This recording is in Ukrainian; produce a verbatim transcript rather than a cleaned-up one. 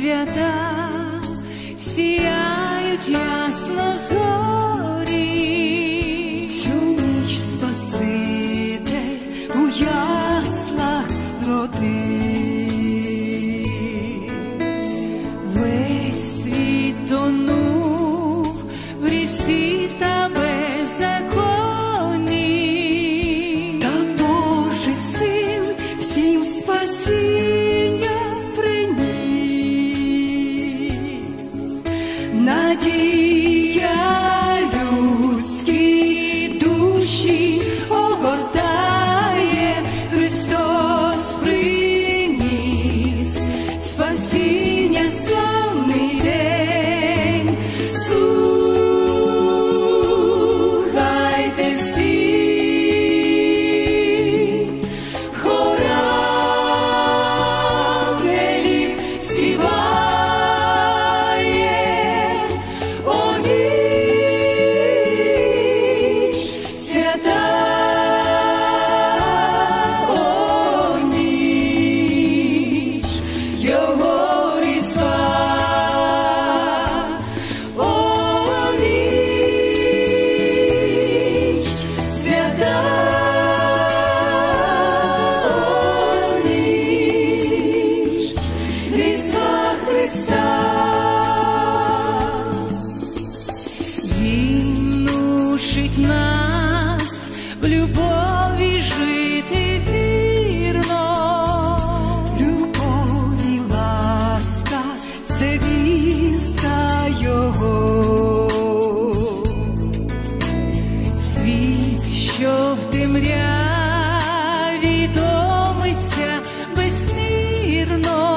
свята, сіяють ясно зорі. Цю ніч Спаситель у яслах родився. Весь світ тонув в грісі та беззаконні. Та Божий Син всім спасіння приніс. Надія людські душі огортає, Христос приніс спасіння, славний день. Слухайте всі, хор ангелів співає, о ніч свята, о ніч його різдва, о ніч свята, о ніч різдва Христа. Він учить нас в любові жити вірно. Любов і ласка – це вістка Його. Світ, що в темряві томиться безмірно,